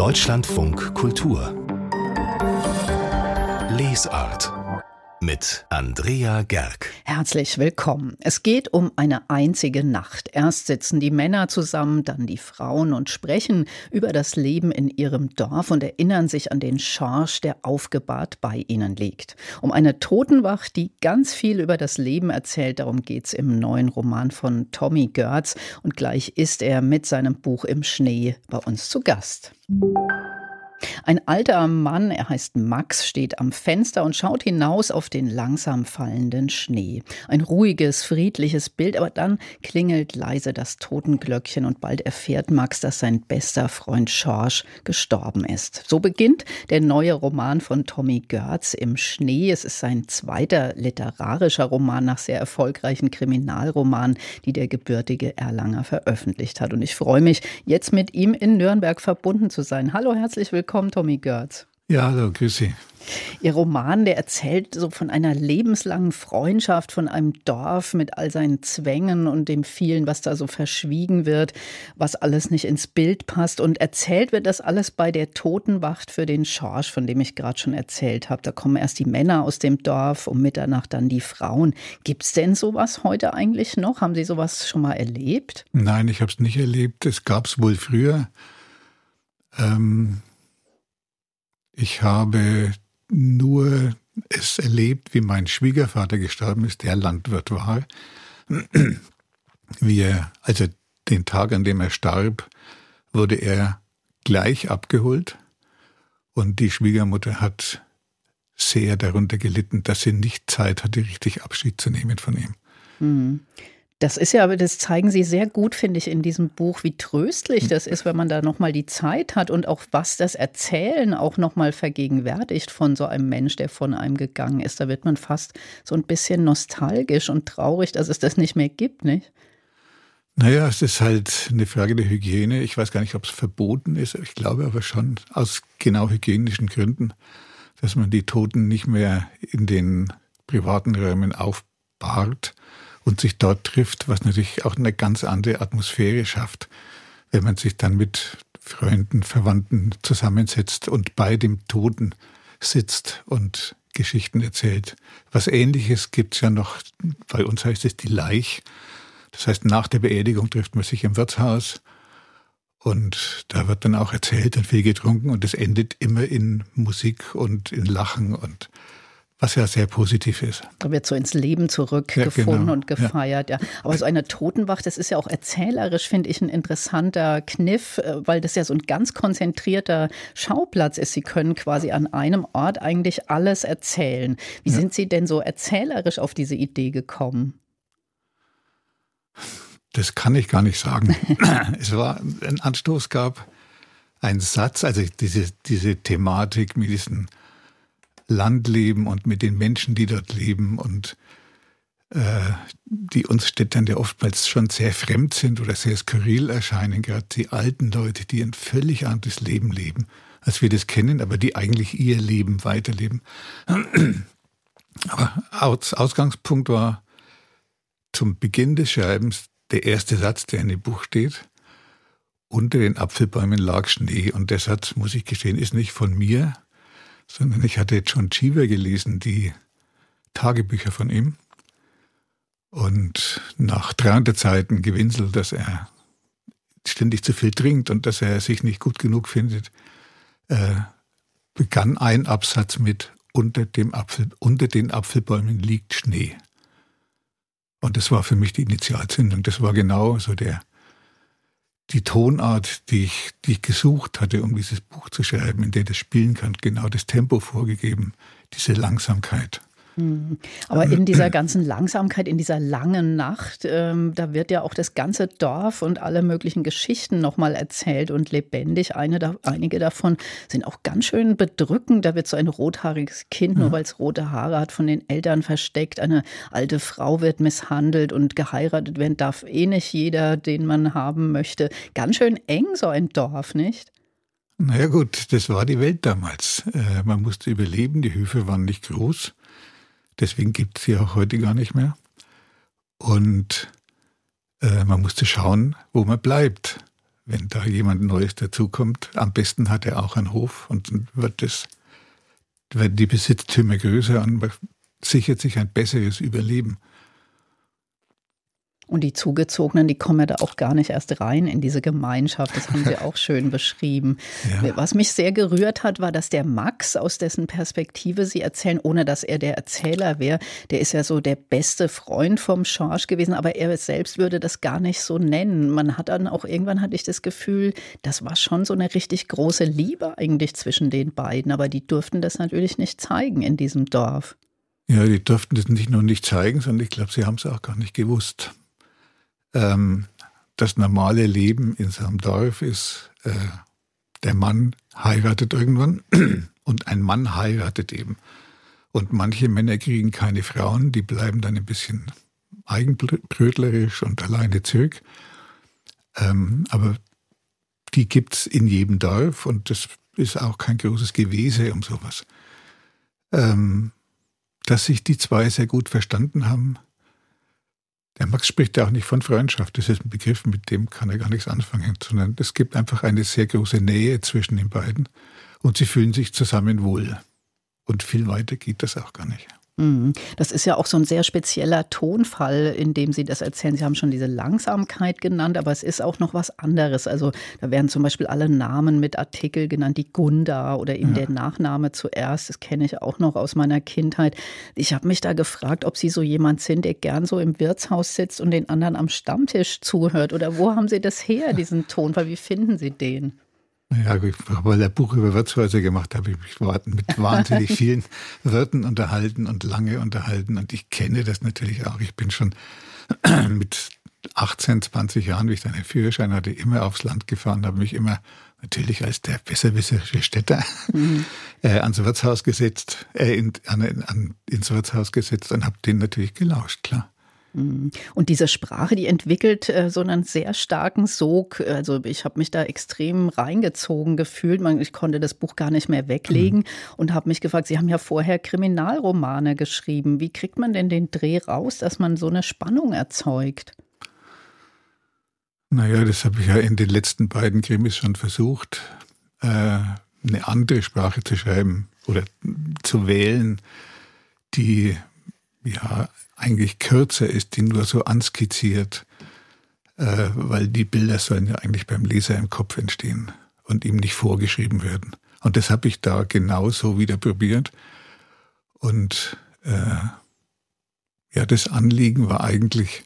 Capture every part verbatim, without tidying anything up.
Deutschlandfunk Kultur Lesart mit Andrea Gerg. Herzlich willkommen. Es geht um eine einzige Nacht. Erst sitzen die Männer zusammen, dann die Frauen und sprechen über das Leben in ihrem Dorf und erinnern sich an den Schorsch, der aufgebahrt bei ihnen liegt. Um eine Totenwacht, die ganz viel über das Leben erzählt, darum geht's im neuen Roman von Tommy Görz. Und gleich ist er mit seinem Buch Im Schnee bei uns zu Gast. Ein alter Mann, er heißt Max, steht am Fenster und schaut hinaus auf den langsam fallenden Schnee. Ein ruhiges, friedliches Bild, aber dann klingelt leise das Totenglöckchen und bald erfährt Max, dass sein bester Freund Schorsch gestorben ist. So beginnt der neue Roman von Tommy Görz, Im Schnee. Es ist sein zweiter literarischer Roman nach sehr erfolgreichen Kriminalromanen, die der gebürtige Erlanger veröffentlicht hat. Und ich freue mich, jetzt mit ihm in Nürnberg verbunden zu sein. Hallo, herzlich willkommen. Willkommen, Tommy Görz. Ja, hallo, grüß Sie. Ihr Roman, der erzählt so von einer lebenslangen Freundschaft, von einem Dorf mit all seinen Zwängen und dem vielen, was da so verschwiegen wird, was alles nicht ins Bild passt. Und erzählt wird das alles bei der Totenwacht für den Schorsch, von dem ich gerade schon erzählt habe. Da kommen erst die Männer aus dem Dorf, um Mitternacht dann die Frauen. Gibt es denn sowas heute eigentlich noch? Haben Sie sowas schon mal erlebt? Nein, ich habe es nicht erlebt. Es gab es wohl früher. Ähm Ich habe nur es erlebt, wie mein Schwiegervater gestorben ist, der Landwirt war. Wie er, also den Tag, an dem er starb, wurde er gleich abgeholt. Und die Schwiegermutter hat sehr darunter gelitten, dass sie nicht Zeit hatte, richtig Abschied zu nehmen von ihm. Mhm. Das ist ja, aber das zeigen Sie sehr gut, finde ich, in diesem Buch, wie tröstlich das ist, wenn man da nochmal die Zeit hat und auch was das Erzählen auch nochmal vergegenwärtigt von so einem Mensch, der von einem gegangen ist. Da wird man fast so ein bisschen nostalgisch und traurig, dass es das nicht mehr gibt, nicht? Naja, es ist halt eine Frage der Hygiene. Ich weiß gar nicht, ob es verboten ist. Ich glaube aber schon aus genau hygienischen Gründen, dass man die Toten nicht mehr in den privaten Räumen aufbahrt und sich dort trifft, was natürlich auch eine ganz andere Atmosphäre schafft, wenn man sich dann mit Freunden, Verwandten zusammensetzt und bei dem Toten sitzt und Geschichten erzählt. Was Ähnliches gibt es ja noch, bei uns heißt es die Laich. Das heißt, nach der Beerdigung trifft man sich im Wirtshaus und da wird dann auch erzählt und viel getrunken und es endet immer in Musik und in Lachen und was ja sehr positiv ist. Da wird so ins Leben zurückgefunden ja, genau. und gefeiert. Ja. Ja. Aber so eine Totenwacht, das ist ja auch erzählerisch, finde ich, ein interessanter Kniff, weil das ja so ein ganz konzentrierter Schauplatz ist. Sie können quasi an einem Ort eigentlich alles erzählen. Wie ja. sind Sie denn so erzählerisch auf diese Idee gekommen? Das kann ich gar nicht sagen. Es war, ein Anstoß gab ein Satz, also diese, diese Thematik mit diesen Landleben und mit den Menschen, die dort leben und äh, die uns Städtern ja oftmals schon sehr fremd sind oder sehr skurril erscheinen, gerade die alten Leute, die ein völlig anderes Leben leben, als wir das kennen, aber die eigentlich ihr Leben weiterleben. Aber Aus, Ausgangspunkt war zum Beginn des Schreibens der erste Satz, der in dem Buch steht: Unter den Apfelbäumen lag Schnee. Und der Satz, muss ich gestehen, ist nicht von mir, sondern ich hatte John Cheever gelesen, die Tagebücher von ihm. Und nach dreihundert Seiten gewinselt, dass er ständig zu viel trinkt und dass er sich nicht gut genug findet, äh, begann ein Absatz mit unter, dem Apfel, unter den Apfelbäumen liegt Schnee. Und das war für mich die Initialzündung. Das war genau so der die Tonart, die ich, die ich gesucht hatte, um dieses Buch zu schreiben, in der das spielen kann, genau das Tempo vorgegeben, diese Langsamkeit. Aber in dieser ganzen Langsamkeit, in dieser langen Nacht, ähm, da wird ja auch das ganze Dorf und alle möglichen Geschichten nochmal erzählt und lebendig. Eine da, einige davon sind auch ganz schön bedrückend. Da wird so ein rothaariges Kind, ja. nur weil es rote Haare hat, von den Eltern versteckt. Eine alte Frau wird misshandelt und geheiratet werden darf eh nicht jeder, den man haben möchte. Ganz schön eng so ein Dorf, nicht? Naja gut, das war die Welt damals. Äh, man musste überleben, die Höfe waren nicht groß. Deswegen gibt es sie auch heute gar nicht mehr. Und äh, man musste schauen, wo man bleibt. wenn da jemand Neues dazukommt. Am besten hat er auch einen Hof und dann wird das, werden die Besitztümer größer und man sichert sich ein besseres Überleben. Und die Zugezogenen, die kommen ja da auch gar nicht erst rein in diese Gemeinschaft. Das haben Sie auch schön beschrieben. Ja. Was mich sehr gerührt hat, war, dass der Max, aus dessen Perspektive Sie erzählen, ohne dass er der Erzähler wäre, der ist ja so der beste Freund vom Schorsch gewesen, aber er selbst würde das gar nicht so nennen. Man hat dann auch, irgendwann hatte ich das Gefühl, das war schon so eine richtig große Liebe eigentlich zwischen den beiden, aber die durften das natürlich nicht zeigen in diesem Dorf. Ja, die durften das nicht nur nicht zeigen, sondern ich glaube, sie haben es auch gar nicht gewusst. Das normale Leben in so einem Dorf ist, äh, der Mann heiratet irgendwann und ein Mann heiratet eben. Und manche Männer kriegen keine Frauen, die bleiben dann ein bisschen eigenbrötlerisch und alleine zurück. Ähm, aber die gibt es in jedem Dorf und das ist auch kein großes Gewese um sowas. Ähm, dass sich die zwei sehr gut verstanden haben. Der Max spricht ja auch nicht von Freundschaft, das ist ein Begriff, mit dem kann er gar nichts anfangen, sondern es gibt einfach eine sehr große Nähe zwischen den beiden und sie fühlen sich zusammen wohl. Und viel weiter geht das auch gar nicht. Das ist ja auch so ein sehr spezieller Tonfall, in dem Sie das erzählen. Sie haben schon diese Langsamkeit genannt, aber es ist auch noch was anderes. Also da werden zum Beispiel alle Namen mit Artikel genannt, die Gunda oder eben ja. der Nachname zuerst. Das kenne ich auch noch aus meiner Kindheit. Ich habe mich da gefragt, ob Sie so jemand sind, der gern so im Wirtshaus sitzt und den anderen am Stammtisch zuhört. Oder wo haben Sie das her, diesen Tonfall? Wie finden Sie den? Ja, weil ich ein Buch über Wirtshäuser gemacht habe, habe ich mich mit wahnsinnig vielen Wirten unterhalten und lange unterhalten. Und ich kenne das natürlich auch. Ich bin schon mit achtzehn, zwanzig Jahren, wie ich dann einen Führerschein hatte, immer aufs Land gefahren, habe mich immer natürlich als der besserwisserische Städter mhm. äh, ans Wirtshaus gesetzt, äh, in, an, an, ins Wirtshaus gesetzt und habe denen natürlich gelauscht, klar. Und diese Sprache, die entwickelt äh, so einen sehr starken Sog. Also ich habe mich da extrem reingezogen gefühlt. Man, ich konnte das Buch gar nicht mehr weglegen mhm. und habe mich gefragt, Sie haben ja vorher Kriminalromane geschrieben. Wie kriegt man denn den Dreh raus, dass man so eine Spannung erzeugt? Naja, das habe ich ja in den letzten beiden Krimis schon versucht, äh, eine andere Sprache zu schreiben oder zu wählen, die ja eigentlich kürzer ist, die nur so anskizziert, äh, weil die Bilder sollen ja eigentlich beim Leser im Kopf entstehen und ihm nicht vorgeschrieben werden. Und das habe ich da genauso wieder probiert. Und äh, ja, das Anliegen war eigentlich,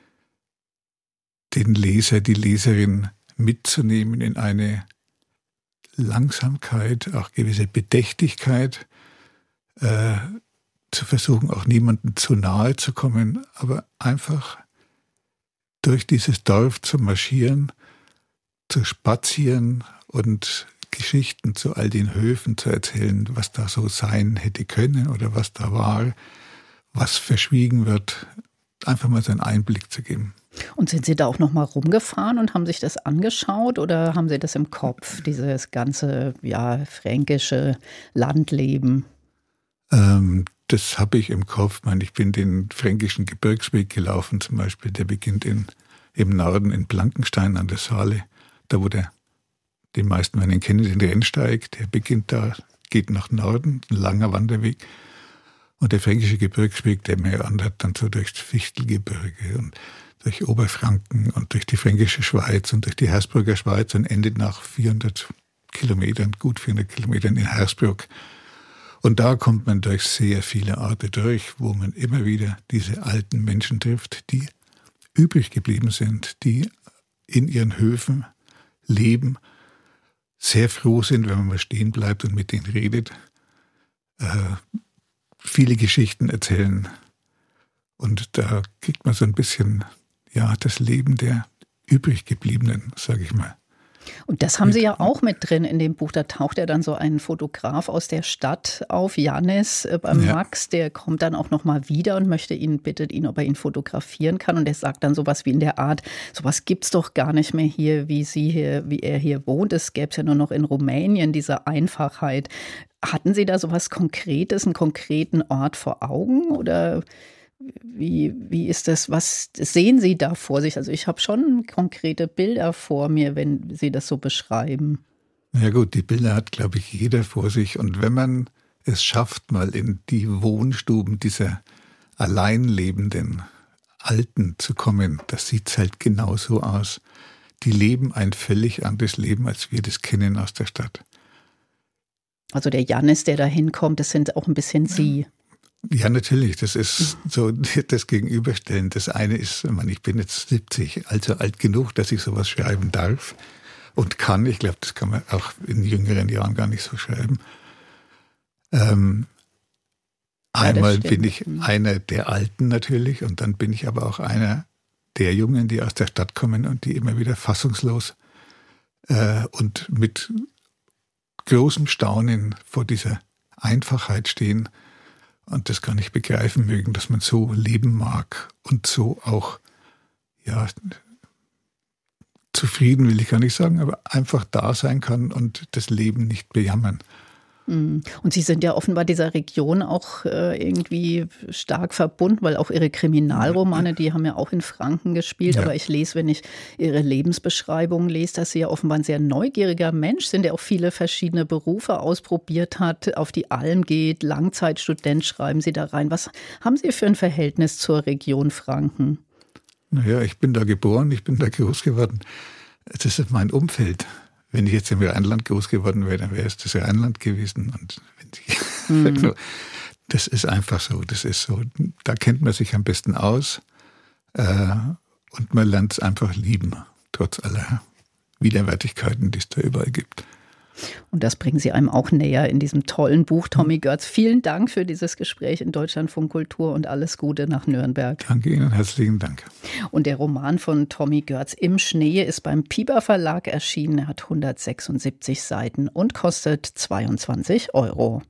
den Leser, die Leserin mitzunehmen in eine Langsamkeit, auch gewisse Bedächtigkeit, äh, zu versuchen, auch niemandem zu nahe zu kommen, aber einfach durch dieses Dorf zu marschieren, zu spazieren und Geschichten zu all den Höfen zu erzählen, was da so sein hätte können oder was da war, was verschwiegen wird, einfach mal so einen Einblick zu geben. Und sind Sie da auch noch mal rumgefahren und haben sich das angeschaut oder haben Sie das im Kopf, dieses ganze ja, fränkische Landleben? Ähm, das habe ich im Kopf. Ich meine, ich bin den fränkischen Gebirgsweg gelaufen zum Beispiel. Der beginnt in, im Norden in Blankenstein an der Saale, da wo der, die meisten werden ihn kennen, den Rennsteig. Der beginnt da, geht nach Norden, ein langer Wanderweg. Und der fränkische Gebirgsweg, der meandert dann so durchs Fichtelgebirge und durch Oberfranken und durch die fränkische Schweiz und durch die Hersbrucker Schweiz und endet nach vierhundert Kilometern, gut vierhundert Kilometern in Hersbruck. Und da kommt man durch sehr viele Orte durch, wo man immer wieder diese alten Menschen trifft, die übrig geblieben sind, die in ihren Höfen leben, sehr froh sind, wenn man mal stehen bleibt und mit denen redet, äh, viele Geschichten erzählen. Und da kriegt man so ein bisschen ja, das Leben der Übriggebliebenen, sage ich mal. Und das haben Sie ja auch mit drin in dem Buch. Da taucht ja dann so ein Fotograf aus der Stadt auf, Jannis äh, beim ja. Max. Der kommt dann auch noch mal wieder und möchte ihn, bittet ihn, ob er ihn fotografieren kann. Und der sagt dann sowas wie in der Art, sowas gibt's doch gar nicht mehr hier, wie Sie hier, wie er hier wohnt. Es gäbe es ja nur noch in Rumänien, diese Einfachheit. Hatten Sie da sowas Konkretes, einen konkreten Ort vor Augen oder Wie, wie ist das? Was sehen Sie da vor sich? Also ich habe schon konkrete Bilder vor mir, wenn Sie das so beschreiben. Ja gut, die Bilder hat, glaube ich, jeder vor sich. Und wenn man es schafft, mal in die Wohnstuben dieser allein lebenden Alten zu kommen, das sieht halt genauso aus. Die leben ein völlig anderes Leben, als wir das kennen aus der Stadt. Also der Jannis, der da hinkommt, das sind auch ein bisschen Sie. Ja, natürlich. Das ist so das Gegenüberstellen. Das eine ist, ich meine, ich bin jetzt siebzig, also alt genug, dass ich sowas schreiben darf und kann. Ich glaube, das kann man auch in jüngeren Jahren gar nicht so schreiben. Ähm, ja, einmal bin ich einer der Alten natürlich und dann bin ich aber auch einer der Jungen, die aus der Stadt kommen und die immer wieder fassungslos äh, und mit großem Staunen vor dieser Einfachheit stehen und das gar nicht begreifen mögen, dass man so leben mag und so auch, ja, zufrieden will ich gar nicht sagen, aber einfach da sein kann und das Leben nicht bejammern. Und Sie sind ja offenbar dieser Region auch äh, irgendwie stark verbunden, weil auch Ihre Kriminalromane, die haben ja auch in Franken gespielt. Ja. Aber ich lese, wenn ich Ihre Lebensbeschreibung lese, dass Sie ja offenbar ein sehr neugieriger Mensch sind, der auch viele verschiedene Berufe ausprobiert hat, auf die Alm geht, Langzeitstudent schreiben Sie da rein. Was haben Sie für ein Verhältnis zur Region Franken? Naja, ich bin da geboren, ich bin da groß geworden. Das ist mein Umfeld. Wenn ich jetzt im Rheinland groß geworden wäre, dann wäre es das Rheinland gewesen. Und wenn ich, mhm. Das ist einfach so. Das ist so. Da kennt man sich am besten aus äh, und man lernt es einfach lieben, trotz aller Widerwärtigkeiten, die es da überall gibt. Und das bringen Sie einem auch näher in diesem tollen Buch, Tommy Görz. Vielen Dank für dieses Gespräch in Deutschlandfunk Kultur und alles Gute nach Nürnberg. Danke Ihnen, herzlichen Dank. Und der Roman von Tommy Görz Im Schnee ist beim Piper Verlag erschienen. Er hat hundertsechsundsiebzig Seiten und kostet zweiundzwanzig Euro.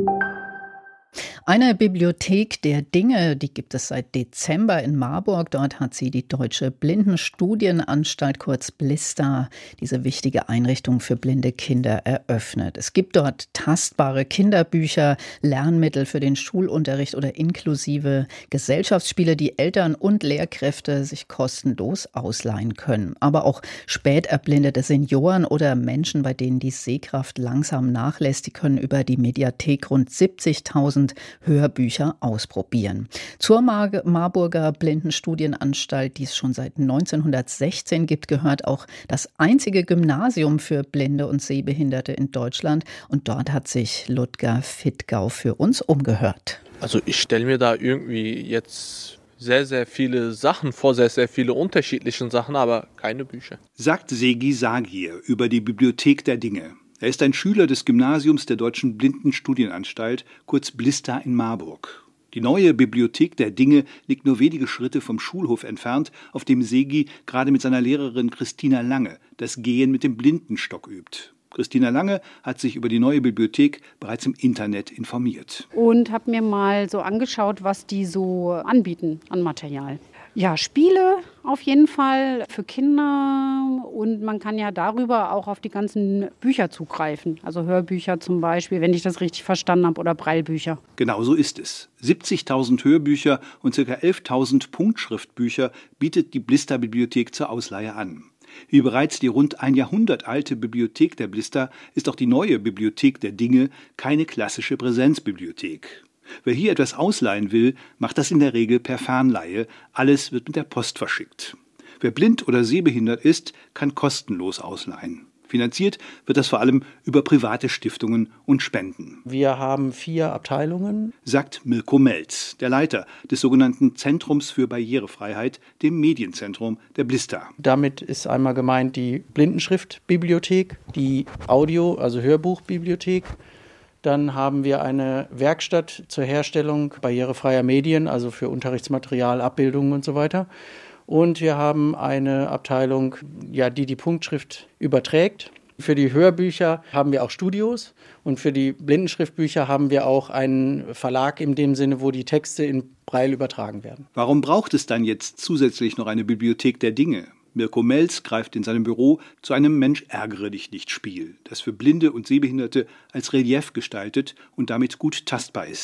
Eine Bibliothek der Dinge, die gibt es seit Dezember in Marburg. Dort hat sie die Deutsche Blindenstudienanstalt, kurz Blista, diese wichtige Einrichtung für blinde Kinder eröffnet. Es gibt dort tastbare Kinderbücher, Lernmittel für den Schulunterricht oder inklusive Gesellschaftsspiele, die Eltern und Lehrkräfte sich kostenlos ausleihen können. Aber auch späterblindete Senioren oder Menschen, bei denen die Sehkraft langsam nachlässt, die können über die Mediathek rund siebzigtausend Hörbücher ausprobieren. Zur Mar- Marburger Blindenstudienanstalt, die es schon seit neunzehnhundertsechzehn gibt, gehört auch das einzige Gymnasium für Blinde und Sehbehinderte in Deutschland. Und dort hat sich Ludger Fittgau für uns umgehört. Also ich stelle mir da irgendwie jetzt sehr, sehr viele Sachen vor, sehr, sehr viele unterschiedliche Sachen, aber keine Bücher. Sagt Segi Sagir über die Bibliothek der Dinge. Er ist ein Schüler des Gymnasiums der Deutschen Blindenstudienanstalt, kurz Blista in Marburg. Die neue Bibliothek der Dinge liegt nur wenige Schritte vom Schulhof entfernt, auf dem Segi gerade mit seiner Lehrerin Christina Lange das Gehen mit dem Blindenstock übt. Christina Lange hat sich über die neue Bibliothek bereits im Internet informiert. Und habe mir mal so angeschaut, was die so anbieten an Material. Ja, Spiele auf jeden Fall für Kinder und man kann ja darüber auch auf die ganzen Bücher zugreifen. Also Hörbücher zum Beispiel, wenn ich das richtig verstanden habe, oder Braillebücher. Genau so ist es. siebzigtausend Hörbücher und ca. elftausend Punktschriftbücher bietet die Blista-Bibliothek zur Ausleihe an. Wie bereits die rund ein Jahrhundert alte Bibliothek der Blista ist auch die neue Bibliothek der Dinge keine klassische Präsenzbibliothek. Wer hier etwas ausleihen will, macht das in der Regel per Fernleihe. Alles wird mit der Post verschickt. Wer blind oder sehbehindert ist, kann kostenlos ausleihen. Finanziert wird das vor allem über private Stiftungen und Spenden. Wir haben vier Abteilungen, sagt Mirko Melz, der Leiter des sogenannten Zentrums für Barrierefreiheit, dem Medienzentrum der Blista. Damit ist einmal gemeint die Blindenschriftbibliothek, die Audio-, also Hörbuchbibliothek. Dann haben wir eine Werkstatt zur Herstellung barrierefreier Medien, also für Unterrichtsmaterial, Abbildungen und so weiter. Und wir haben eine Abteilung, ja, die die Punktschrift überträgt. Für die Hörbücher haben wir auch Studios und für die Blindenschriftbücher haben wir auch einen Verlag in dem Sinne, wo die Texte in Braille übertragen werden. Warum braucht es dann jetzt zusätzlich noch eine Bibliothek der Dinge? Mirko Melz greift in seinem Büro zu einem Mensch-ärgere-dich-nicht-Spiel, das für Blinde und Sehbehinderte als Relief gestaltet und damit gut tastbar ist.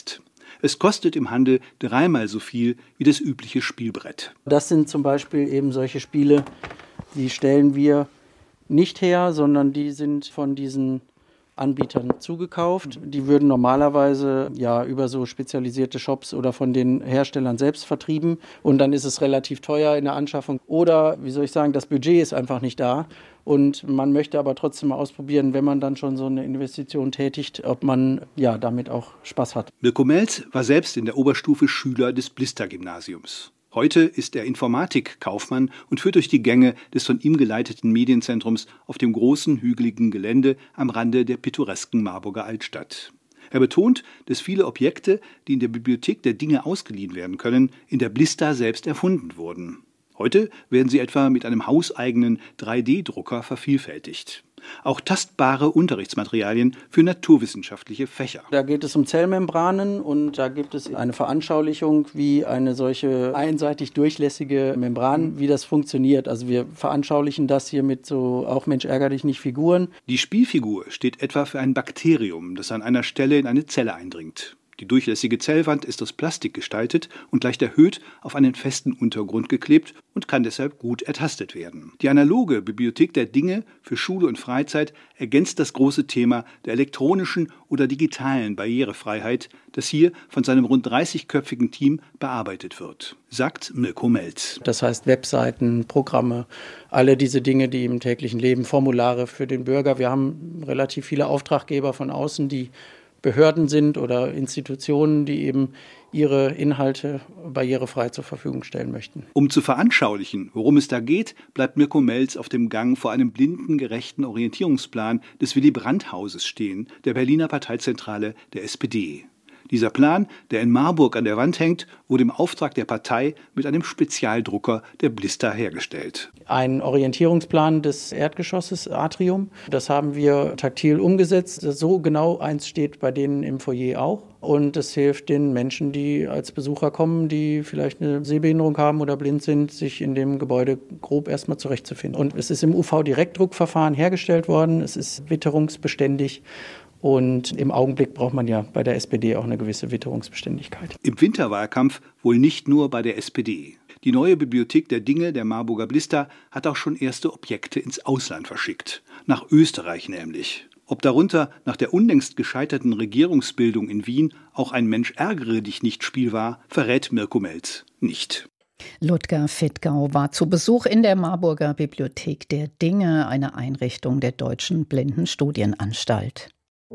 Es kostet im Handel dreimal so viel wie das übliche Spielbrett. Das sind zum Beispiel eben solche Spiele, die stellen wir nicht her, sondern die sind von diesen Anbietern zugekauft. Die würden normalerweise ja über so spezialisierte Shops oder von den Herstellern selbst vertrieben und dann ist es relativ teuer in der Anschaffung. Oder, wie soll ich sagen, das Budget ist einfach nicht da und man möchte aber trotzdem mal ausprobieren, wenn man dann schon so eine Investition tätigt, ob man ja damit auch Spaß hat. Mirko Melz war selbst in der Oberstufe Schüler des Blister-Gymnasiums. Heute ist er Informatikkaufmann und führt durch die Gänge des von ihm geleiteten Medienzentrums auf dem großen, hügeligen Gelände am Rande der pittoresken Marburger Altstadt. Er betont, dass viele Objekte, die in der Bibliothek der Dinge ausgeliehen werden können, in der Blister selbst erfunden wurden. Heute werden sie etwa mit einem hauseigenen drei D Drucker vervielfältigt. Auch tastbare Unterrichtsmaterialien für naturwissenschaftliche Fächer. Da geht es um Zellmembranen und da gibt es eine Veranschaulichung, wie eine solche einseitig durchlässige Membran, wie das funktioniert. Also wir veranschaulichen das hier mit so auch Mensch ärger dich nicht Figuren. Die Spielfigur steht etwa für ein Bakterium, das an einer Stelle in eine Zelle eindringt. Die durchlässige Zellwand ist aus Plastik gestaltet und leicht erhöht auf einen festen Untergrund geklebt und kann deshalb gut ertastet werden. Die analoge Bibliothek der Dinge für Schule und Freizeit ergänzt das große Thema der elektronischen oder digitalen Barrierefreiheit, das hier von seinem rund dreißigköpfigen Team bearbeitet wird, sagt Mirko Melz. Das heißt Webseiten, Programme, alle diese Dinge, die im täglichen Leben, Formulare für den Bürger. Wir haben relativ viele Auftraggeber von außen, die Behörden sind oder Institutionen, die eben ihre Inhalte barrierefrei zur Verfügung stellen möchten. Um zu veranschaulichen, worum es da geht, bleibt Mirko Melz auf dem Gang vor einem blindengerechten Orientierungsplan des Willy-Brandt-Hauses stehen, der Berliner Parteizentrale der S P D. Dieser Plan, der in Marburg an der Wand hängt, wurde im Auftrag der Partei mit einem Spezialdrucker der Blister hergestellt. Ein Orientierungsplan des Erdgeschosses Atrium, das haben wir taktil umgesetzt. So genau eins steht bei denen im Foyer auch. Und es hilft den Menschen, die als Besucher kommen, die vielleicht eine Sehbehinderung haben oder blind sind, sich in dem Gebäude grob erstmal zurechtzufinden. Und es ist im U V-Direktdruckverfahren hergestellt worden. Es ist witterungsbeständig. Und im Augenblick braucht man ja bei der S P D auch eine gewisse Witterungsbeständigkeit. Im Winterwahlkampf wohl nicht nur bei der S P D. Die neue Bibliothek der Dinge der Marburger Blister hat auch schon erste Objekte ins Ausland verschickt. Nach Österreich nämlich. Ob darunter nach der unlängst gescheiterten Regierungsbildung in Wien auch ein Mensch ärgere dich nicht Spiel war, verrät Mirko Melz nicht. Ludger Fittgau war zu Besuch in der Marburger Bibliothek der Dinge, eine Einrichtung der Deutschen Blindenstudienanstalt.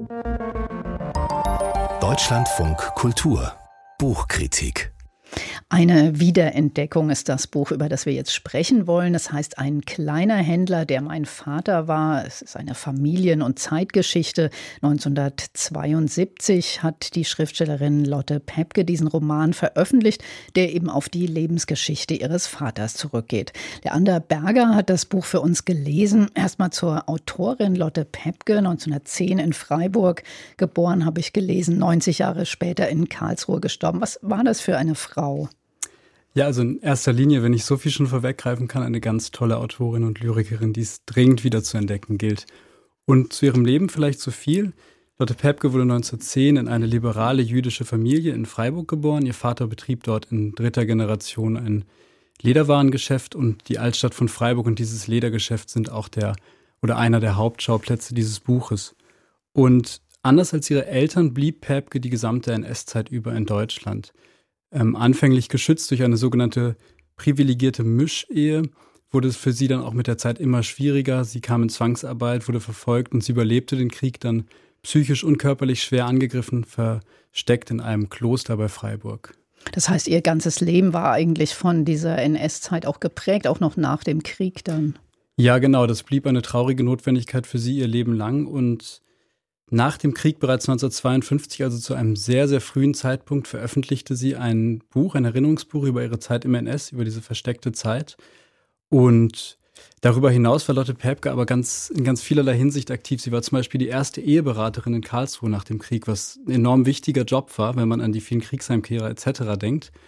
Deutschlandfunk Kultur Buchkritik. Eine Wiederentdeckung ist das Buch, über das wir jetzt sprechen wollen. Es heißt Ein kleiner Händler, der mein Vater war. Es ist eine Familien- und Zeitgeschichte. neunzehnhundertzweiundsiebzig hat die Schriftstellerin Lotte Pepke diesen Roman veröffentlicht, der eben auf die Lebensgeschichte ihres Vaters zurückgeht. Leander Berger hat das Buch für uns gelesen. Erstmal zur Autorin Lotte Pepke, neunzehnhundertzehn in Freiburg. Geboren, habe ich gelesen, neunzig Jahre später in Karlsruhe gestorben. Was war das für eine Frau? Ja, also in erster Linie, wenn ich so viel schon vorweggreifen kann, eine ganz tolle Autorin und Lyrikerin, die es dringend wieder zu entdecken gilt. Und zu ihrem Leben vielleicht so viel. Lotte Pepke wurde neunzehnhundertzehn in eine liberale jüdische Familie in Freiburg geboren. Ihr Vater betrieb dort in dritter Generation ein Lederwarengeschäft und die Altstadt von Freiburg und dieses Ledergeschäft sind auch der oder einer der Hauptschauplätze dieses Buches. Und anders als ihre Eltern blieb Pepke die gesamte N S-Zeit über in Deutschland. Ähm, anfänglich geschützt durch eine sogenannte privilegierte Mischehe, wurde es für sie dann auch mit der Zeit immer schwieriger. Sie kam in Zwangsarbeit, wurde verfolgt und sie überlebte den Krieg dann psychisch und körperlich schwer angegriffen, versteckt in einem Kloster bei Freiburg. Das heißt, ihr ganzes Leben war eigentlich von dieser N S-Zeit auch geprägt, auch noch nach dem Krieg dann? Ja, genau. Das blieb eine traurige Notwendigkeit für sie ihr Leben lang und nach dem Krieg, bereits neunzehnhundertzweiundfünfzig, also zu einem sehr, sehr frühen Zeitpunkt, veröffentlichte sie ein Buch, ein Erinnerungsbuch über ihre Zeit im N S, über diese versteckte Zeit. Und darüber hinaus war Lotte Pepke aber ganz, in ganz vielerlei Hinsicht aktiv. Sie war zum Beispiel die erste Eheberaterin in Karlsruhe nach dem Krieg, was ein enorm wichtiger Job war, wenn man an die vielen Kriegsheimkehrer et cetera denkt.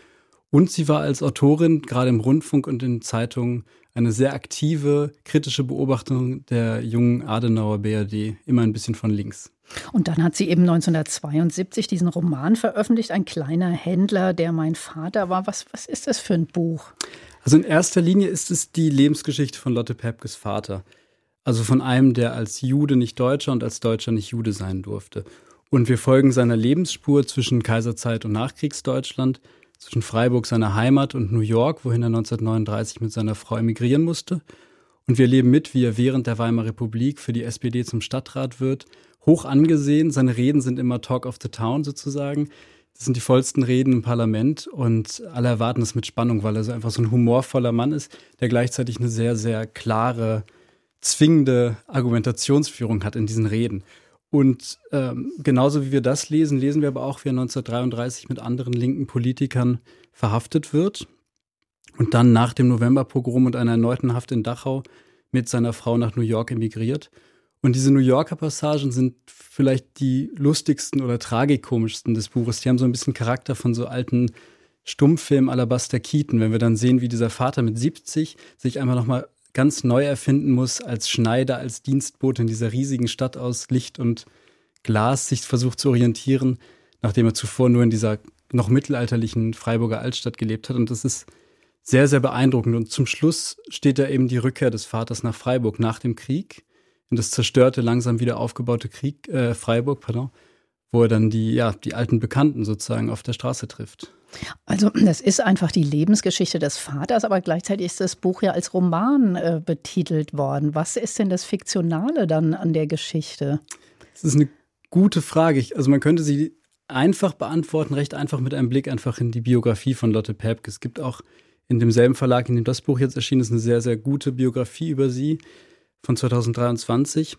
Und sie war als Autorin gerade im Rundfunk und in Zeitungen eine sehr aktive, kritische Beobachtung der jungen Adenauer B R D, immer ein bisschen von links. Und dann hat sie eben neunzehnhundertzweiundsiebzig diesen Roman veröffentlicht, Ein kleiner Händler, der mein Vater war. Was, was ist das für ein Buch? Also in erster Linie ist es die Lebensgeschichte von Lotte Pepkes Vater. Also von einem, der als Jude nicht Deutscher und als Deutscher nicht Jude sein durfte. Und wir folgen seiner Lebensspur zwischen Kaiserzeit und Nachkriegsdeutschland, zwischen Freiburg, seiner Heimat, und New York, wohin er neunzehnhundertneununddreißig mit seiner Frau emigrieren musste. Und wir leben mit, wie er während der Weimarer Republik für die S P D zum Stadtrat wird. Hoch angesehen, seine Reden sind immer Talk of the Town sozusagen. Das sind die vollsten Reden im Parlament und alle erwarten es mit Spannung, weil er so einfach so ein humorvoller Mann ist, der gleichzeitig eine sehr, sehr klare, zwingende Argumentationsführung hat in diesen Reden. Und ähm, genauso wie wir das lesen, lesen wir aber auch, wie er neunzehnhundertdreiunddreißig mit anderen linken Politikern verhaftet wird und dann nach dem Novemberpogrom und einer erneuten Haft in Dachau mit seiner Frau nach New York emigriert. Und diese New Yorker Passagen sind vielleicht die lustigsten oder tragikomischsten des Buches. Die haben so ein bisschen Charakter von so alten Stummfilmen à la Buster Keaton, wenn wir dann sehen, wie dieser Vater mit siebzig sich einfach nochmal ganz neu erfinden muss, als Schneider, als Dienstbote in dieser riesigen Stadt aus Licht und Glas sich versucht zu orientieren, nachdem er zuvor nur in dieser noch mittelalterlichen Freiburger Altstadt gelebt hat. Und das ist sehr, sehr beeindruckend. Und zum Schluss steht da eben die Rückkehr des Vaters nach Freiburg nach dem Krieg, in das zerstörte, langsam wieder aufgebaute Krieg, äh, Freiburg, pardon, wo er dann die, ja, die alten Bekannten sozusagen auf der Straße trifft. Also das ist einfach die Lebensgeschichte des Vaters, aber gleichzeitig ist das Buch ja als Roman äh, betitelt worden. Was ist denn das Fiktionale dann an der Geschichte? Das ist eine gute Frage. Ich, also man könnte sie einfach beantworten, recht einfach mit einem Blick einfach in die Biografie von Lotte Pepke. Es gibt auch in demselben Verlag, in dem das Buch jetzt erschienen ist, eine sehr, sehr gute Biografie über sie von zweitausenddreiundzwanzig.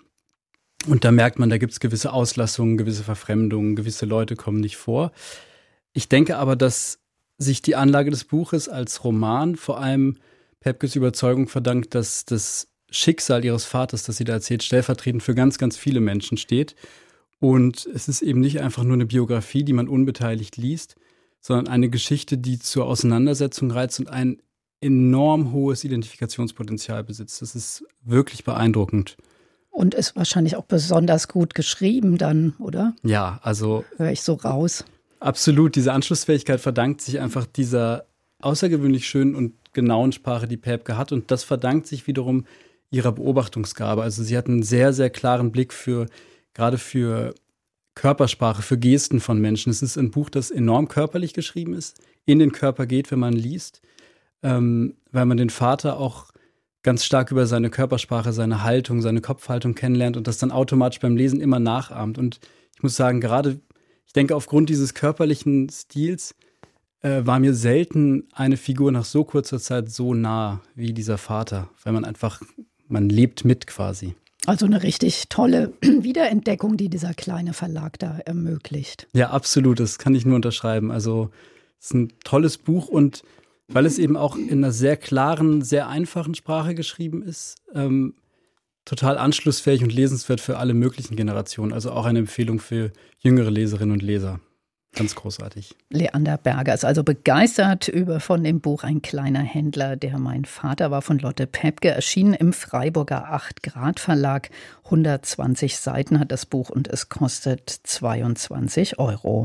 Und da merkt man, da gibt es gewisse Auslassungen, gewisse Verfremdungen, gewisse Leute kommen nicht vor. Ich denke aber, dass sich die Anlage des Buches als Roman vor allem Pepkes Überzeugung verdankt, dass das Schicksal ihres Vaters, das sie da erzählt, stellvertretend für ganz, ganz viele Menschen steht. Und es ist eben nicht einfach nur eine Biografie, die man unbeteiligt liest, sondern eine Geschichte, die zur Auseinandersetzung reizt und ein enorm hohes Identifikationspotenzial besitzt. Das ist wirklich beeindruckend. Und ist wahrscheinlich auch besonders gut geschrieben dann, oder? Ja, also höre ich so raus. Absolut. Diese Anschlussfähigkeit verdankt sich einfach dieser außergewöhnlich schönen und genauen Sprache, die Pepke hat. Und das verdankt sich wiederum ihrer Beobachtungsgabe. Also sie hat einen sehr, sehr klaren Blick für, gerade für Körpersprache, für Gesten von Menschen. Es ist ein Buch, das enorm körperlich geschrieben ist, in den Körper geht, wenn man liest, ähm, weil man den Vater auch ganz stark über seine Körpersprache, seine Haltung, seine Kopfhaltung kennenlernt und das dann automatisch beim Lesen immer nachahmt. Und ich muss sagen, gerade, ich denke, aufgrund dieses körperlichen Stils äh, war mir selten eine Figur nach so kurzer Zeit so nah wie dieser Vater, weil man einfach, man lebt mit quasi. Also eine richtig tolle Wiederentdeckung, die dieser kleine Verlag da ermöglicht. Ja, absolut, das kann ich nur unterschreiben. Also es ist ein tolles Buch und weil es eben auch in einer sehr klaren, sehr einfachen Sprache geschrieben ist, ähm, total anschlussfähig und lesenswert für alle möglichen Generationen. Also auch eine Empfehlung für jüngere Leserinnen und Leser. Ganz großartig. Leander Berger ist also begeistert über von dem Buch Ein kleiner Händler, der mein Vater war, von Lotte Pepke, erschienen im Freiburger acht Grad Verlag. hundertzwanzig Seiten hat das Buch und es kostet zweiundzwanzig Euro.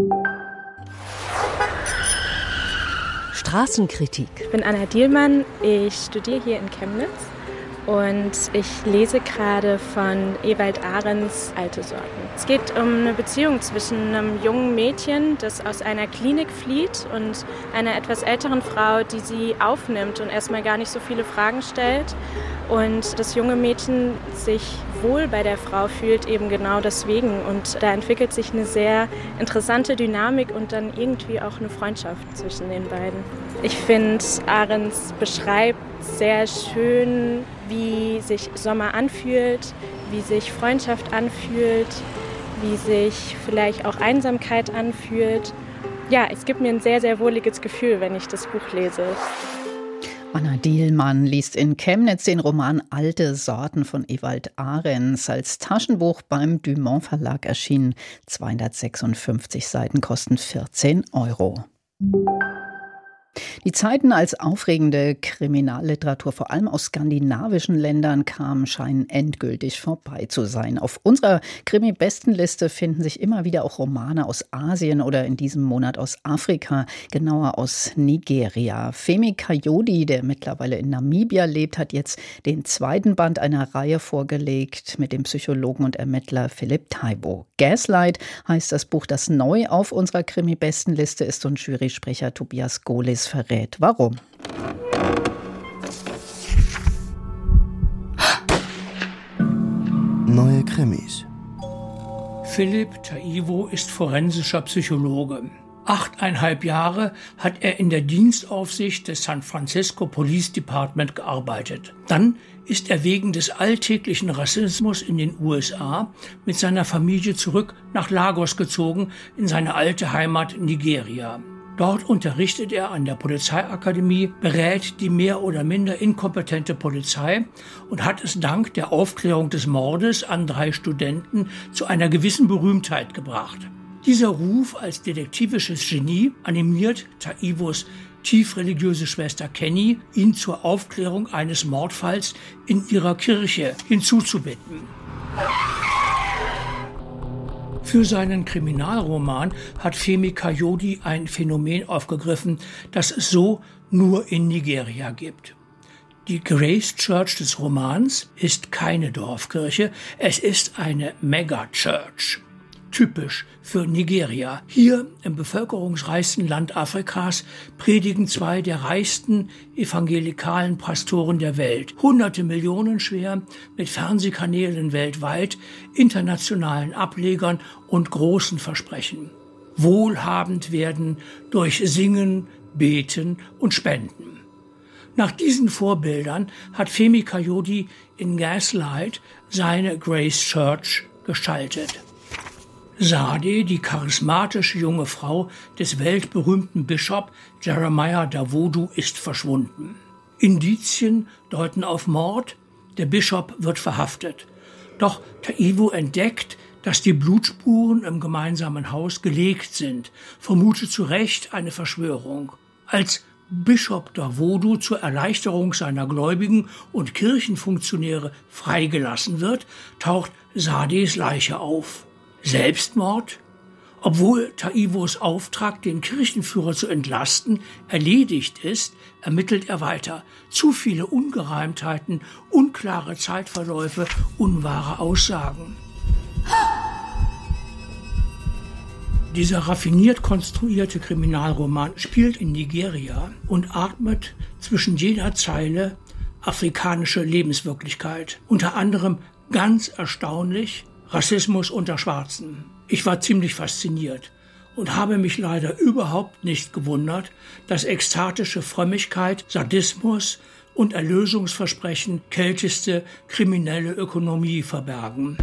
Straßenkritik. Ich bin Anna Dielmann, ich studiere hier in Chemnitz und ich lese gerade von Ewald Ahrens Alte Sorten. Es geht um eine Beziehung zwischen einem jungen Mädchen, das aus einer Klinik flieht, und einer etwas älteren Frau, die sie aufnimmt und erstmal gar nicht so viele Fragen stellt. Und das junge Mädchen sich wohl bei der Frau fühlt, eben genau deswegen. Und da entwickelt sich eine sehr interessante Dynamik und dann irgendwie auch eine Freundschaft zwischen den beiden. Ich finde, Ahrens beschreibt sehr schön, wie sich Sommer anfühlt, wie sich Freundschaft anfühlt, wie sich vielleicht auch Einsamkeit anfühlt. Ja, es gibt mir ein sehr, sehr wohliges Gefühl, wenn ich das Buch lese. Anna Dielmann liest in Chemnitz den Roman Alte Sorten von Ewald Ahrens, als Taschenbuch beim Dumont Verlag erschienen. zweihundertsechsundfünfzig Seiten kosten vierzehn Euro. Die Zeiten als aufregende Kriminalliteratur, vor allem aus skandinavischen Ländern, kamen, scheinen endgültig vorbei zu sein. Auf unserer Krimi-Bestenliste finden sich immer wieder auch Romane aus Asien oder in diesem Monat aus Afrika, genauer aus Nigeria. Femi Kayode, der mittlerweile in Namibia lebt, hat jetzt den zweiten Band einer Reihe vorgelegt mit dem Psychologen und Ermittler Philipp Taibo. Gaslight heißt das Buch, das neu auf unserer Krimi-Bestenliste ist, und Jurysprecher Tobias Gohlis verrät, warum. Neue Krimis. Philipp Taibo ist forensischer Psychologe. Achteinhalb Jahre hat er in der Dienstaufsicht des San Francisco Police Department gearbeitet. Dann ist er wegen des alltäglichen Rassismus in den U S A mit seiner Familie zurück nach Lagos gezogen, in seine alte Heimat Nigeria. Dort unterrichtet er an der Polizeiakademie, berät die mehr oder minder inkompetente Polizei und hat es dank der Aufklärung des Mordes an drei Studenten zu einer gewissen Berühmtheit gebracht. Dieser Ruf als detektivisches Genie animiert Taibos tiefreligiöse Schwester Kenny, ihn zur Aufklärung eines Mordfalls in ihrer Kirche hinzuzubitten. Für seinen Kriminalroman hat Femi Kayode ein Phänomen aufgegriffen, das es so nur in Nigeria gibt. Die Grace Church des Romans ist keine Dorfkirche, es ist eine Megachurch. Typisch für Nigeria. Hier im bevölkerungsreichsten Land Afrikas predigen zwei der reichsten evangelikalen Pastoren der Welt. Hunderte Millionen schwer, mit Fernsehkanälen weltweit, internationalen Ablegern und großen Versprechen. Wohlhabend werden durch Singen, Beten und Spenden. Nach diesen Vorbildern hat Femi Kayode in Gaslight seine Grace Church gestaltet. Sade, die charismatische junge Frau des weltberühmten Bischof Jeremiah Dawodu, ist verschwunden. Indizien deuten auf Mord, der Bischof wird verhaftet. Doch Taibo entdeckt, dass die Blutspuren im gemeinsamen Haus gelegt sind, vermutet zu Recht eine Verschwörung. Als Bischof Dawodu zur Erleichterung seiner Gläubigen und Kirchenfunktionäre freigelassen wird, taucht Sades Leiche auf. Selbstmord? Obwohl Taibos Auftrag, den Kirchenführer zu entlasten, erledigt ist, ermittelt er weiter. Zu viele Ungereimtheiten, unklare Zeitverläufe, unwahre Aussagen. Dieser raffiniert konstruierte Kriminalroman spielt in Nigeria und atmet zwischen jeder Zeile afrikanische Lebenswirklichkeit. Unter anderem ganz erstaunlich Rassismus unter Schwarzen. Ich war ziemlich fasziniert und habe mich leider überhaupt nicht gewundert, dass ekstatische Frömmigkeit, Sadismus und Erlösungsversprechen kälteste kriminelle Ökonomie verbergen.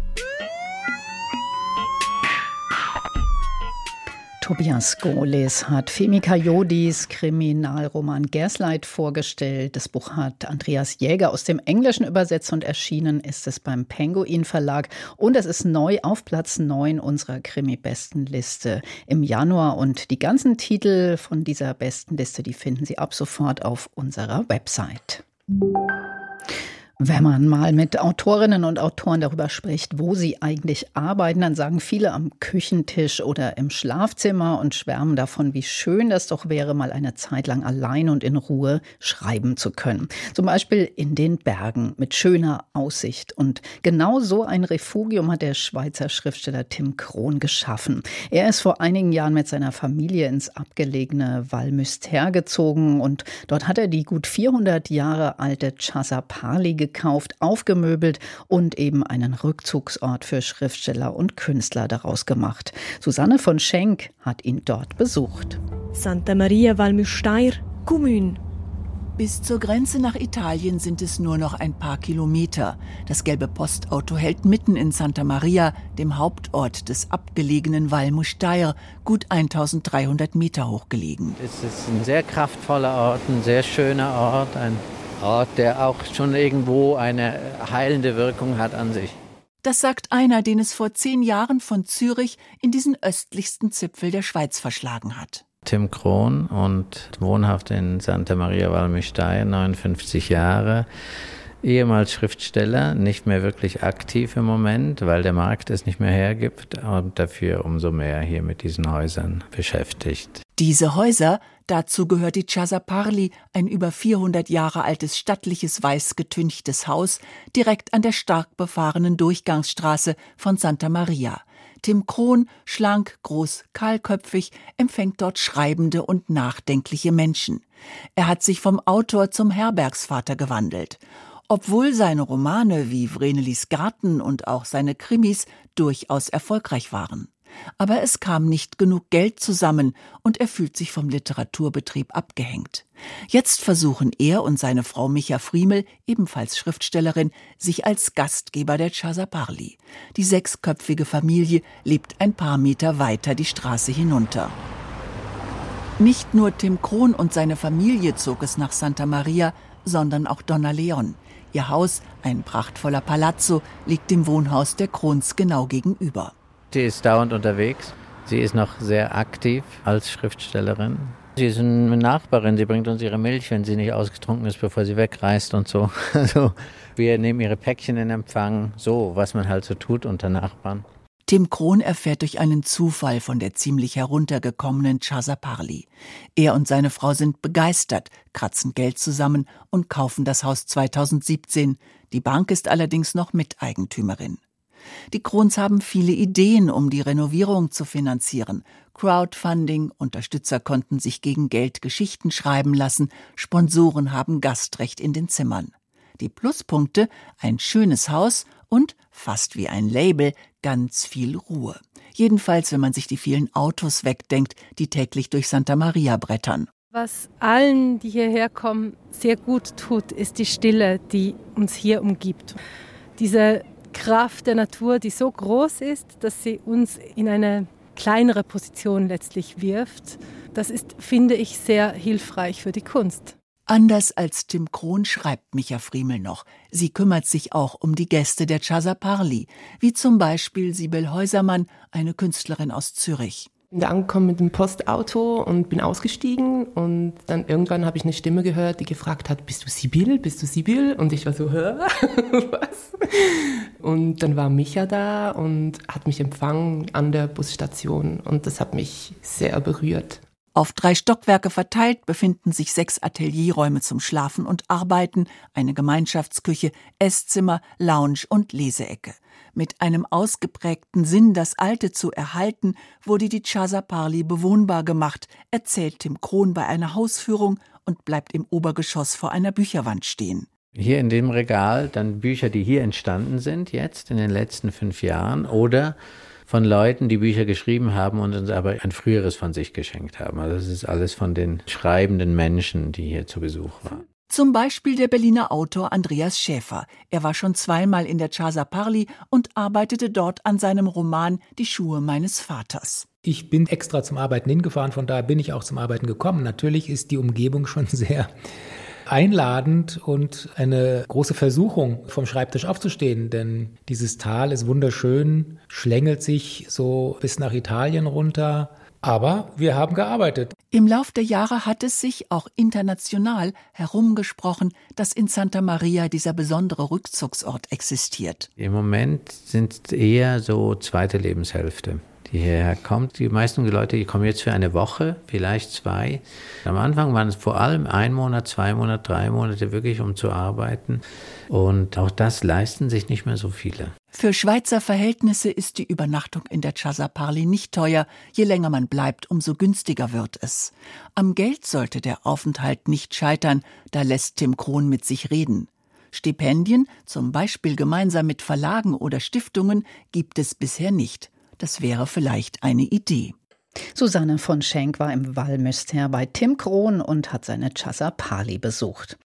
Tobias Gohlis hat Femi Kayodes Kriminalroman Gaslight vorgestellt. Das Buch hat Andreas Jäger aus dem Englischen übersetzt und erschienen ist es beim Penguin Verlag. Und es ist neu auf Platz neun unserer Krimi-Bestenliste im Januar. Und die ganzen Titel von dieser Bestenliste, die finden Sie ab sofort auf unserer Website. Wenn man mal mit Autorinnen und Autoren darüber spricht, wo sie eigentlich arbeiten, dann sagen viele am Küchentisch oder im Schlafzimmer und schwärmen davon, wie schön das doch wäre, mal eine Zeit lang allein und in Ruhe schreiben zu können. Zum Beispiel in den Bergen mit schöner Aussicht. Und genau so ein Refugium hat der Schweizer Schriftsteller Tim Krohn geschaffen. Er ist vor einigen Jahren mit seiner Familie ins abgelegene Val-Müstair gezogen und dort hat er die gut vierhundert Jahre alte Casa Pali gekauft, aufgemöbelt und eben einen Rückzugsort für Schriftsteller und Künstler daraus gemacht. Susanne von Schenk hat ihn dort besucht. Santa Maria Val Müstair, Comune. Bis zur Grenze nach Italien sind es nur noch ein paar Kilometer. Das gelbe Postauto hält mitten in Santa Maria, dem Hauptort des abgelegenen Val Müstair, gut eintausenddreihundert Meter hoch gelegen. Es ist ein sehr kraftvoller Ort, ein sehr schöner Ort, ein Ort, der auch schon irgendwo eine heilende Wirkung hat an sich. Das sagt einer, den es vor zehn Jahren von Zürich in diesen östlichsten Zipfel der Schweiz verschlagen hat. Tim Krohn und wohnhaft in Santa Maria Valmistaya, neunundfünfzig Jahre. Ehemals Schriftsteller, nicht mehr wirklich aktiv im Moment, weil der Markt es nicht mehr hergibt und dafür umso mehr hier mit diesen Häusern beschäftigt. Diese Häuser, dazu gehört die Chasaparli, ein über vierhundert Jahre altes stattliches weiß getünchtes Haus, direkt an der stark befahrenen Durchgangsstraße von Santa Maria. Tim Krohn, schlank, groß, kahlköpfig, empfängt dort schreibende und nachdenkliche Menschen. Er hat sich vom Autor zum Herbergsvater gewandelt. Obwohl seine Romane wie Vrenelis Garten und auch seine Krimis durchaus erfolgreich waren. Aber es kam nicht genug Geld zusammen und er fühlt sich vom Literaturbetrieb abgehängt. Jetzt versuchen er und seine Frau Micha Friemel, ebenfalls Schriftstellerin, sich als Gastgeber der Chasaparli. Die sechsköpfige Familie lebt ein paar Meter weiter die Straße hinunter. Nicht nur Tim Krohn und seine Familie zog es nach Santa Maria, sondern auch Donna Leon. Ihr Haus, ein prachtvoller Palazzo, liegt dem Wohnhaus der Krohns genau gegenüber. Sie ist dauernd unterwegs. Sie ist noch sehr aktiv als Schriftstellerin. Sie ist eine Nachbarin. Sie bringt uns ihre Milch, wenn sie nicht ausgetrunken ist, bevor sie wegreist und so. Also wir nehmen ihre Päckchen in Empfang. So, was man halt so tut unter Nachbarn. Tim Krohn erfährt durch einen Zufall von der ziemlich heruntergekommenen Chasaparli. Er und seine Frau sind begeistert, kratzen Geld zusammen und kaufen das Haus zweitausendsiebzehn. Die Bank ist allerdings noch Miteigentümerin. Die Krohns haben viele Ideen, um die Renovierung zu finanzieren. Crowdfunding, Unterstützer konnten sich gegen Geld Geschichten schreiben lassen, Sponsoren haben Gastrecht in den Zimmern. Die Pluspunkte: ein schönes Haus und, fast wie ein Label, ganz viel Ruhe. Jedenfalls, wenn man sich die vielen Autos wegdenkt, die täglich durch Santa Maria brettern. Was allen, die hierher kommen, sehr gut tut, ist die Stille, die uns hier umgibt. Diese Kraft der Natur, die so groß ist, dass sie uns in eine kleinere Position letztlich wirft, das ist, finde ich, sehr hilfreich für die Kunst. Anders als Tim Krohn schreibt Micha Friemel noch. Sie kümmert sich auch um die Gäste der Chasaparli, wie zum Beispiel Sibel Häusermann, eine Künstlerin aus Zürich. Ich bin da angekommen mit dem Postauto und bin ausgestiegen und dann irgendwann habe ich eine Stimme gehört, die gefragt hat, bist du Sibyl, bist du Sibyl? Und ich war so, hä? Was? Und dann war Micha da und hat mich empfangen an der Busstation und das hat mich sehr berührt. Auf drei Stockwerke verteilt befinden sich sechs Atelierräume zum Schlafen und Arbeiten, eine Gemeinschaftsküche, Esszimmer, Lounge und Leseecke. Mit einem ausgeprägten Sinn, das Alte zu erhalten, wurde die Chasaparli bewohnbar gemacht, erzählt Tim Krohn bei einer Hausführung und bleibt im Obergeschoss vor einer Bücherwand stehen. Hier in dem Regal dann Bücher, die hier entstanden sind, jetzt in den letzten fünf Jahren, oder von Leuten, die Bücher geschrieben haben und uns aber ein früheres von sich geschenkt haben. Also das ist alles von den schreibenden Menschen, die hier zu Besuch waren. Zum Beispiel der Berliner Autor Andreas Schäfer. Er war schon zweimal in der Chasaparli und arbeitete dort an seinem Roman Die Schuhe meines Vaters. Ich bin extra zum Arbeiten hingefahren, von daher bin ich auch zum Arbeiten gekommen. Natürlich ist die Umgebung schon sehr einladend und eine große Versuchung, vom Schreibtisch aufzustehen, denn dieses Tal ist wunderschön, schlängelt sich so bis nach Italien runter. Aber wir haben gearbeitet. Im Lauf der Jahre hat es sich auch international herumgesprochen, dass in Santa Maria dieser besondere Rückzugsort existiert. Im Moment sind es eher so zweite Lebenshälfte, die hierher kommt. Die meisten Leute, die kommen jetzt für eine Woche, vielleicht zwei. Am Anfang waren es vor allem ein Monat, zwei Monate, drei Monate wirklich, um zu arbeiten. Und auch das leisten sich nicht mehr so viele. Für Schweizer Verhältnisse ist die Übernachtung in der Chasaparli nicht teuer. Je länger man bleibt, umso günstiger wird es. Am Geld sollte der Aufenthalt nicht scheitern, da lässt Tim Krohn mit sich reden. Stipendien, zum Beispiel gemeinsam mit Verlagen oder Stiftungen, gibt es bisher nicht. Das wäre vielleicht eine Idee. Susanne von Schenk war im Valmöster bei Tim Krohn und hat seine Chasaparli besucht.